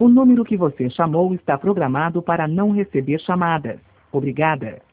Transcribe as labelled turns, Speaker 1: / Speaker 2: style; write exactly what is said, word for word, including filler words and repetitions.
Speaker 1: O número que você chamou está programado para não receber chamadas. Obrigada.